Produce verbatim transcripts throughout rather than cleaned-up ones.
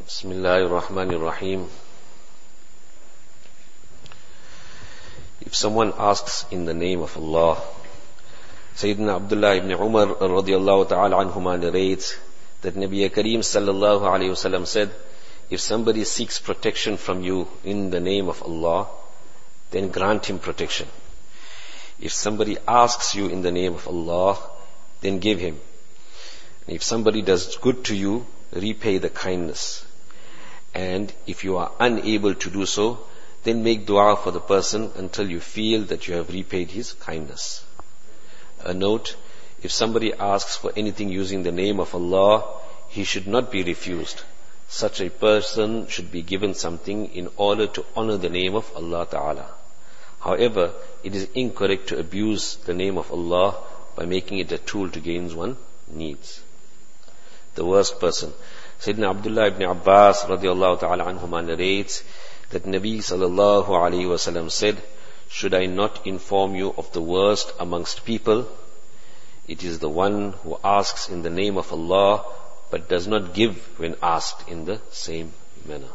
Bismillahirrahmanirrahim. If someone asks in the name of Allah, Sayyidina Abdullah ibn Umar radiyallahu ta'ala anhuma narrates that Nabi Kareem sallallahu alayhi wasallam said, if somebody seeks protection from you in the name of Allah, then grant him protection. If somebody asks you in the name of Allah, then give him. And if somebody does good to you, repay the kindness. And if you are unable to do so, then make dua for the person until you feel that you have repaid his kindness. A note, if somebody asks for anything using the name of Allah, he should not be refused. Such a person should be given something in order to honor the name of Allah Ta'ala. However, it is incorrect to abuse the name of Allah by making it a tool to gain one's needs. The worst person. Sayyidina Abdullah ibn Abbas radiallahu ta'ala anhuma narrates that Nabi sallallahu alayhi wasallam said, should I not inform you of the worst amongst people? It is the one who asks in the name of Allah but does not give when asked in the same manner.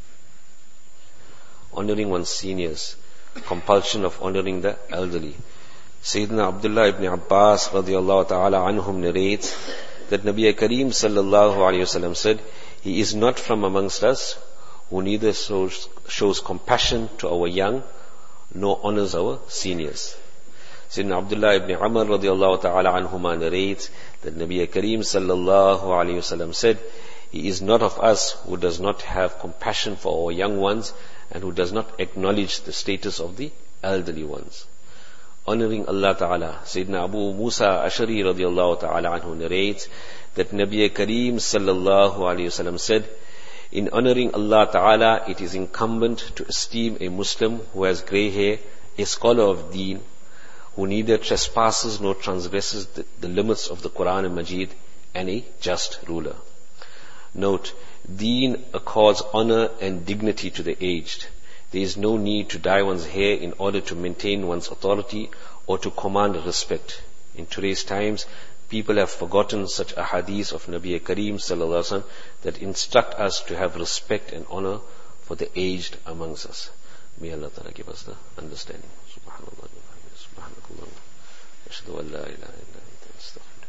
Honoring one's seniors. Compulsion of honoring the elderly. Sayyidina Abdullah ibn Abbas radiallahu ta'ala anhum narrates that Nabi Kareem sallallahu alayhi wasallam said, he is not from amongst us who neither shows, shows compassion to our young nor honors our seniors. Sayyidina Abdullah ibn Umar radiallahu ta'ala anhuma narrates that Nabi Kareem sallallahu alayhi wasallam said, he is not of us who does not have compassion for our young ones and who does not acknowledge the status of the elderly ones. Honoring Allah Ta'ala. Sayyidina Abu Musa Ashari radiallahu ta'ala anhu narrates that Nabi Kareem sallallahu alayhi wasallam said, in honoring Allah Ta'ala, it is incumbent to esteem a Muslim who has grey hair, a scholar of deen, who neither trespasses nor transgresses the, the limits of the Quran and Majid, and a just ruler. Note, deen accords honor and dignity to the aged. There is no need to dye one's hair in order to maintain one's authority or to command respect. In today's times, people have forgotten such a hadith of Nabi Kareem sallallahu alaihi wasallam that instruct us to have respect and honor for the aged amongst us. May Allah Ta'ala give us the understanding. Subhanallah. Subhanakallah. Ashhadu an la ilaha illa anta astaghfiruka.